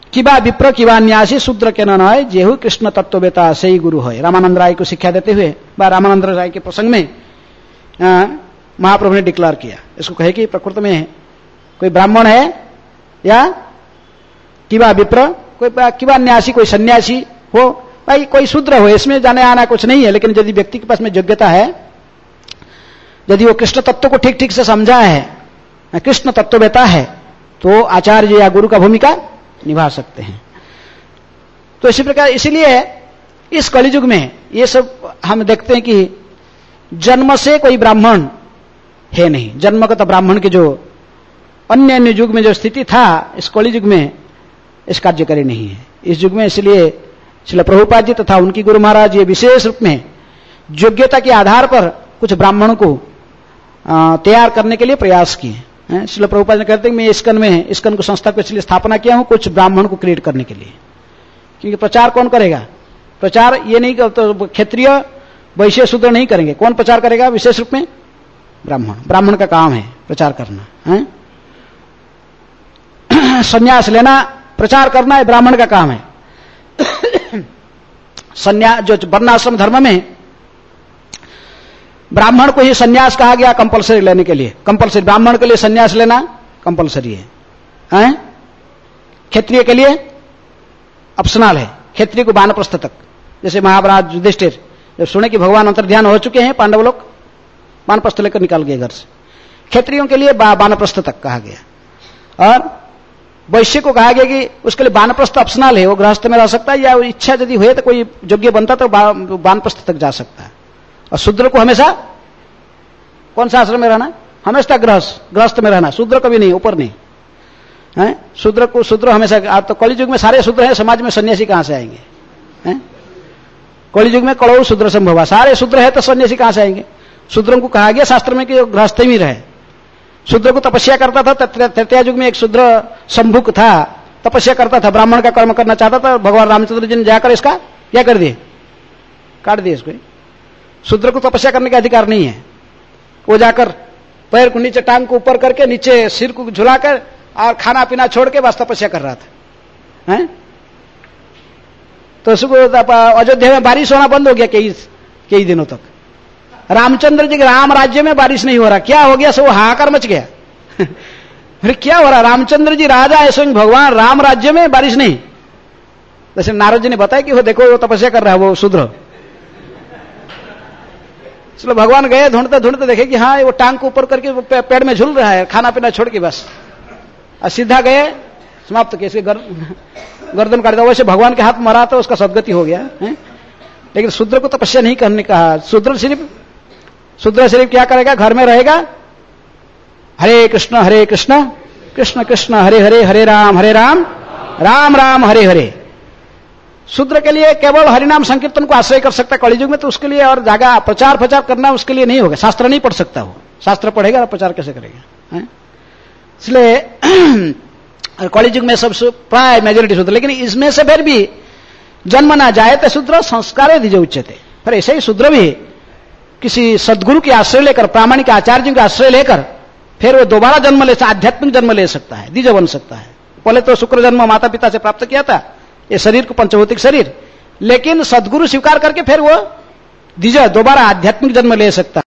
किबा विप्र किबा न्यासी शूद्र के न है जेहु कृष्ण तत्ववेता से ही गुरु है। रामानंद राय को शिक्षा देते हुए व रामानंद राय के प्रसंग में महाप्रभु ने डिक्लेयर किया, इसको कहे कि प्रकृति में कोई ब्राह्मण है या किबा विप्र कोई किबा न्यासी कोई सन्यासी हो, भाई कोई शूद्र हो, इसमें जाने आना कुछ नहीं है। लेकिन यदि व्यक्ति के पास में योग्यता है, यदि वो कृष्ण तत्व को ठीक ठीक से समझा है, कृष्ण तत्ववेता है, तो आचार्य या गुरु का भूमिका निभा सकते हैं। तो इसी प्रकार इसीलिए इस कलियुग में ये सब हम देखते हैं कि जन्म से कोई ब्राह्मण है नहीं। जन्मगत ब्राह्मण के जो अन्य अन्य युग में जो स्थिति था, इस कलियुग में इस कार्यकारी नहीं है इस युग में। इसलिए श्रील प्रभुपाद जी तथा उनकी गुरु महाराज ये विशेष रूप में योग्यता के आधार पर कुछ ब्राह्मणों को तैयार करने के लिए प्रयास किए। श्रील प्रभुपाद ने कहते हैं मैं इस्कन में इस्कन को संस्था को इसलिए स्थापना किया हूं कुछ ब्राह्मण को क्रिएट करने के लिए, क्योंकि प्रचार कौन करेगा? प्रचार ये नहीं तो क्षेत्रीय वैश्य शूद्र नहीं करेंगे, कौन प्रचार करेगा? विशेष रूप में ब्राह्मण। ब्राह्मण का काम है प्रचार करना है, संन्यास लेना प्रचार करना है ब्राह्मण का काम है। संन्यास जो वर्णाश्रम धर्म में ब्राह्मण को ही संन्यास कहा गया कंपलसरी लेने के लिए। कंपलसरी ब्राह्मण के लिए संन्यास लेना कंपलसरी है, हैं? क्षत्रिय के लिए ऑप्शनल है। क्षत्रिय को वानप्रस्थ तक, जैसे महाराज युधिष्ठिर जब सुने कि भगवान अंतर्ध्यान हो चुके हैं, पांडव लोग वानप्रस्थ लेकर निकाल गए घर से। क्षत्रियों के लिए वानप्रस्थ तक कहा गया। और वैश्य को कहा गया कि उसके लिए वानप्रस्थ ऑप्शनल है, वो गृहस्थ में रह सकता है, या इच्छा यदि हुए तो कोई योग्य बनता तो वानप्रस्थ तक जा सकता है। और शूद्र को हमेशा कौन सा आश्रम में रहना? हमेशा गृहस्थ गृहस्थ में रहना, शूद्र कभी नहीं, ऊपर नहीं है। शूद्र को शूद्र हमेशा, आप तो कलियुग में सारे शूद्र हैं, समाज में सन्यासी कहां से आएंगे? हैं? कलियुग में कड़ो शूद्र संभव, सारे शूद्र है तो सन्यासी कहां से आएंगे? शूद्रों को कहा गया शास्त्र में कि गृहस्थ में रहे। शूद्र को तपस्या करता था, तृतीय युग में एक शूद्र संभुक था, तपस्या करता था, ब्राह्मण का कर्म करना चाहता था। भगवान रामचंद्र जी ने जाकर इसका क्या कर दिए? काट दिए इसको। शूद्र को तपस्या करने का अधिकार नहीं है। वो जाकर पैर को नीचे टांग को ऊपर करके नीचे सिर को झुलाकर और खाना पीना छोड़ के बस तपस्या कर रहा था, हैं? तो उसको अयोध्या में बारिश होना बंद हो गया कई कई दिनों तक। रामचंद्र जी के राम राज्य में बारिश नहीं हो रहा, क्या हो गया? सब हाहाकार मच गया। फिर क्या हो रहा? रामचंद्र जी राजा है, स्वयं भगवान, राम राज्य में बारिश नहीं। जैसे नारद जी ने बताया कि वो देखो वो तपस्या कर रहा है वो शूद्र। चलो भगवान गए, ढूंढते ढूंढते देखे कि हाँ वो टांग को ऊपर करके पे, पेड़ में झूल रहा है, खाना पीना छोड़ के बस। और सीधा गए, समाप्त किए, गर, गर्दन काट दिया। वैसे भगवान के हाथ मरा तो उसका सदगति हो गया है। लेकिन शूद्र को तपस्या नहीं करने कहा। शूद्र सिर्फ शूद्र सिर्फ क्या करेगा? घर में रहेगा, हरे कृष्ण हरे कृष्ण कृष्ण कृष्ण हरे हरे, हरे राम हरे राम राम राम हरे हरे। शूद्र के लिए केवल हरिनाम संकीर्तन को आश्रय कर सकता कलियुग में, तो उसके लिए और जगह प्रचार प्रचार करना उसके लिए नहीं होगा। शास्त्र नहीं पढ़ सकता, वो शास्त्र पढ़ेगा और प्रचार कैसे करेगा? इसलिए कलियुग में सबसे प्राय मेजोरिटी शूद्र। लेकिन इसमें से फिर भी जन्म ना जाए तो शूद्र संस्कार दीजिए उच्चते। फिर ऐसे ही शूद्र भी किसी सदगुरु के आश्रय लेकर, प्रामाणिक आचार्य के आश्रय लेकर फिर वो दोबारा जन्म ले, आध्यात्मिक जन्म ले सकता है, द्विज बन सकता है। पहले तो शुक्र जन्म माता पिता से प्राप्त किया था ये शरीर को, पंचभौतिक शरीर, लेकिन सदगुरु स्वीकार करके फिर वो द्विज दोबारा आध्यात्मिक जन्म ले सकता है।